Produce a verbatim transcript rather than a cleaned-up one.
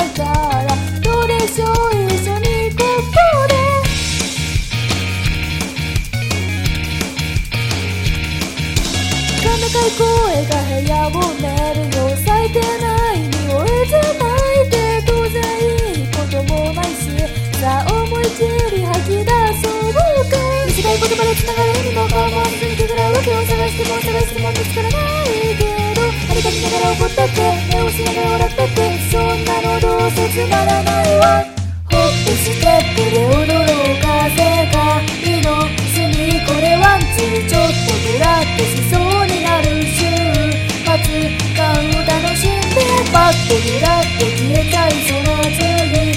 からどうでしょう一緒にここでかめかい声が部屋を寝るよ咲いてない匂いじゃないけど当然いいこともないしさあ思い切り吐き出そうか短い言葉で繋がる意味も顔も見ずにくぐらうわけを探しても探しても見つからないけど張り紙ながら怒ったって目をしながら笑ったってそんなのどうせつまらないわホップステップで踊ろうか世界の隅これワンツーちょっとグラッとしそうになる週末感を楽しんでパッとギラッと消えちゃいそうな次